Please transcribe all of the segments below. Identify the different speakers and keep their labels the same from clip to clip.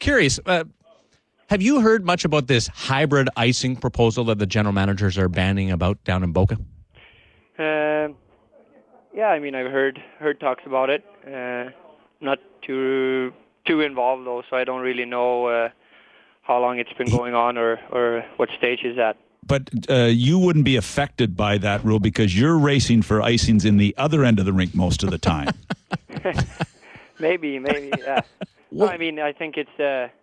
Speaker 1: Curious, have you heard much about this hybrid icing proposal that the general managers are banning about down in Boca?
Speaker 2: Yeah, I mean, I've heard talks about it. Not too involved though, so I don't really know how long it's been going on or what stage it's at.
Speaker 3: But you wouldn't be affected by that rule because you're racing for icings in the other end of the rink most of the time.
Speaker 2: Maybe, yeah. No, I mean, I think it's a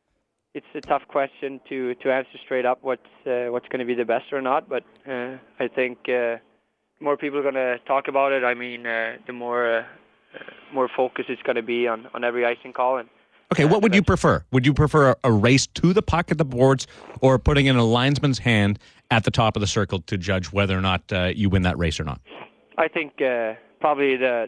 Speaker 2: tough question to answer straight up what's going to be the best or not. But I think more people are going to talk about it. I mean, the more focus it's going to be on every icing call. And
Speaker 1: okay, what would you prefer? Would you prefer a race to the puck at the boards, or putting in a linesman's hand at the top of the circle to judge whether or not you win that race or not?
Speaker 2: I think probably the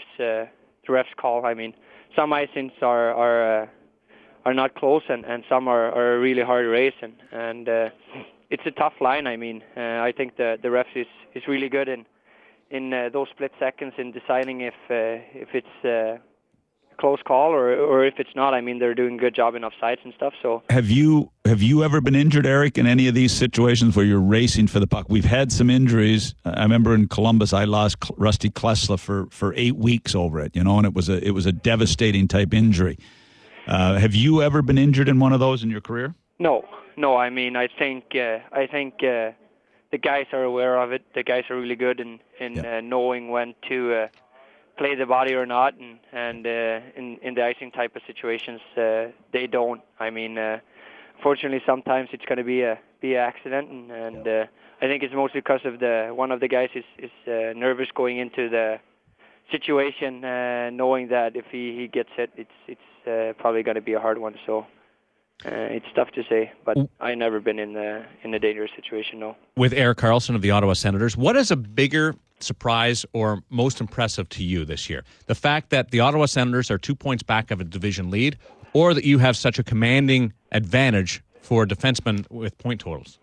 Speaker 2: refs call. I mean, some icings are not close, and some are a really hard race, and it's a tough line. I mean, I think the refs is really good in those split seconds in deciding if it's a close call or if it's not. I mean, they're doing a good job in offsides and stuff. So
Speaker 3: have you ever been injured, Eric, in any of these situations where you're racing for the puck? We've had some injuries. I remember in Columbus, I lost Rusty Klesla for 8 weeks over it, and it was a devastating type injury. Have you ever been injured in one of those in your career?
Speaker 2: No. I mean, I think the guys are aware of it. The guys are really good in knowing when to play the body or not, and in the icing type of situations, they don't. I mean, fortunately, sometimes it's going to be an accident, and I think it's mostly because of one of the guys is nervous going into the situation, knowing that if he gets hit, it's probably going to be a hard one. So it's tough to say, but I've never been in a dangerous situation. No. With
Speaker 1: Erik Karlsson of the Ottawa Senators, what is a bigger surprise or most impressive to you this year? The fact that the Ottawa Senators are 2 points back of a division lead, or that you have such a commanding advantage for defensemen with point totals?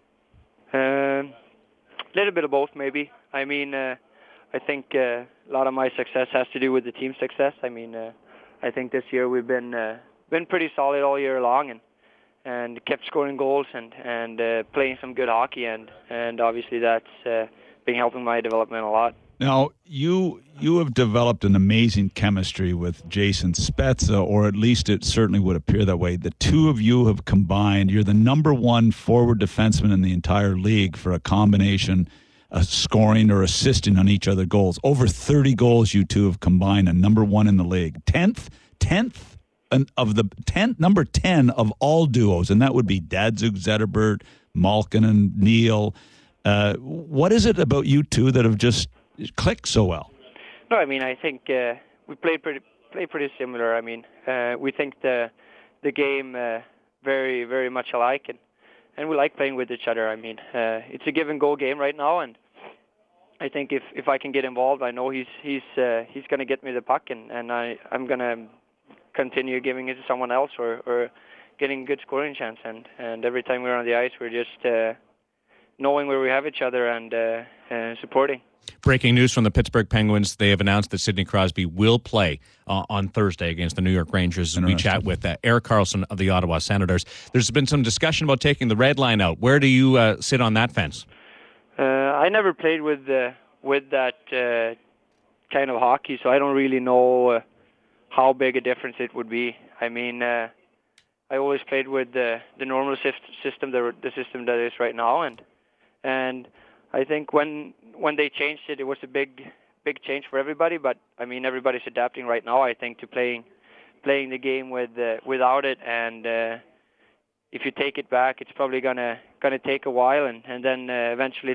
Speaker 2: A little bit of both, maybe. I mean, I think a lot of my success has to do with the team's success. I mean, I think this year we've been pretty solid all year long and kept scoring goals and playing some good hockey, and obviously that's been helping my development a lot.
Speaker 3: Now, you have developed an amazing chemistry with Jason Spezza, or at least it certainly would appear that way. The two of you have combined. You're the number one forward defenseman in the entire league for a combination scoring or assisting on each other goals. Over 30 goals you two have combined, and number one in the league. Number 10 of all duos, and that would be Datsuk, Zetterberg, Malkin, and Neal. What is it about you two that have just clicked so well?
Speaker 2: No, I mean, I think we play pretty similar. I mean, we think the game very, very much alike, and we like playing with each other. I mean, it's a give and go game right now, and I think if I can get involved, I know he's going to get me the puck, and I'm going to continue giving it to someone else or getting a good scoring chance. And every time we're on the ice, we're just knowing where we have each other and supporting.
Speaker 1: Breaking news from the Pittsburgh Penguins. They have announced that Sidney Crosby will play on Thursday against the New York Rangers. We chat with Erik Karlsson of the Ottawa Senators. There's been some discussion about taking the red line out. Where do you sit on that fence?
Speaker 2: I never played with that kind of hockey, so I don't really know how big a difference it would be. I mean, I always played with the normal system, the system that is right now, and I think when they changed it, it was a big change for everybody. But I mean, everybody's adapting right now, I think, to playing the game without it. And if you take it back, it's probably gonna take a while, and then eventually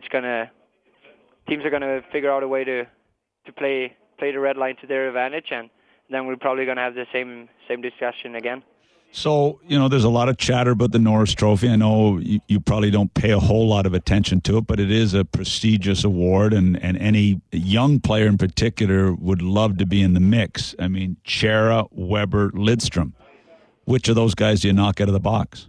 Speaker 2: teams are gonna figure out a way to play the red line to their advantage, and then we're probably gonna have the same discussion again.
Speaker 3: So, there's a lot of chatter about the Norris Trophy. I know you probably don't pay a whole lot of attention to it, but it is a prestigious award, and any young player in particular would love to be in the mix. I mean, Chara, Weber, Lidstrom. Which of those guys do you knock out of the box?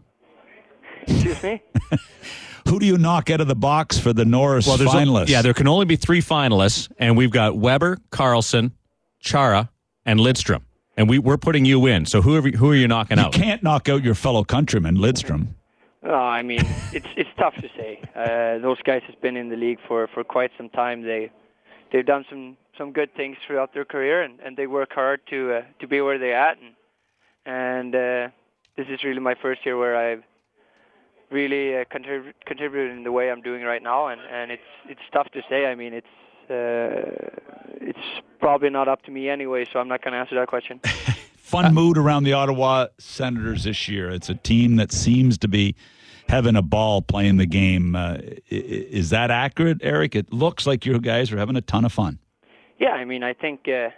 Speaker 2: Excuse me?
Speaker 3: Who do you knock out of the box for the Norris finalists?
Speaker 1: There can only be 3 finalists, and we've got Weber, Karlsson, Chara, and Lidstrom. and we're putting you in. So who are you knocking out?
Speaker 3: You can't knock out your fellow countryman, Lidstrom.
Speaker 2: Oh, I mean, it's tough to say. Those guys have been in the league for quite some time. They've done some good things throughout their career, and they work hard to be where they're at. And this is really my first year where I've really contributed in the way I'm doing right now, and it's tough to say. I mean, it's probably not up to me anyway, so I'm not going to answer that question.
Speaker 3: Fun mood around the Ottawa Senators this year. It's a team that seems to be having a ball playing the game. Is that accurate, Eric? It looks like you guys are having a ton of fun.
Speaker 2: Yeah, I mean, I think to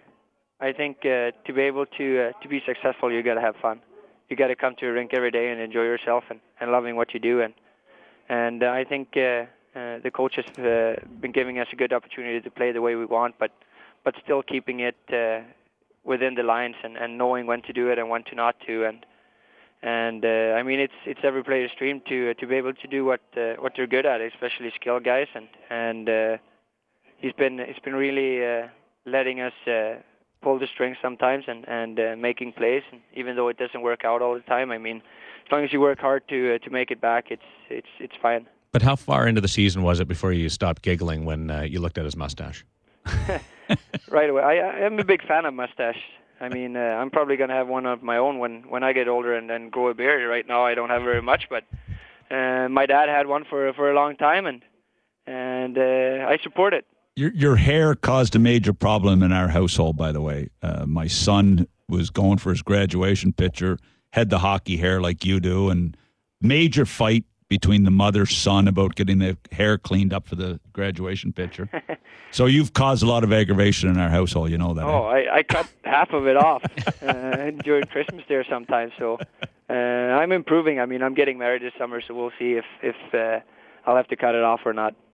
Speaker 2: be able to be successful, you got to have fun. You got to come to a rink every day and enjoy yourself and loving what you do. And I think the coaches have been giving us a good opportunity to play the way we want, but still keeping it within the lines and knowing when to do it and when to not to. And I mean, it's every player's dream to be able to do what they're good at, especially skilled guys. And it's been really letting us pull the strings sometimes and making plays. And even though it doesn't work out all the time, I mean, as long as you work hard to make it back, it's fine.
Speaker 1: But how far into the season was it before you stopped giggling when you looked at his mustache?
Speaker 2: Right away. I'm a big fan of mustache. I mean, I'm probably going to have one of my own when I get older and grow a beard. Right now, I don't have very much, but my dad had one for a long time, and I support it.
Speaker 3: Your hair caused a major problem in our household, by the way. My son was going for his graduation picture, had the hockey hair like you do, and major fight between the mother son about getting the hair cleaned up for the graduation picture. So you've caused a lot of aggravation in our household, you know that.
Speaker 2: Oh, I cut half of it off during Christmas there sometimes. So I'm improving. I mean, I'm getting married this summer, so we'll see if I'll have to cut it off or not.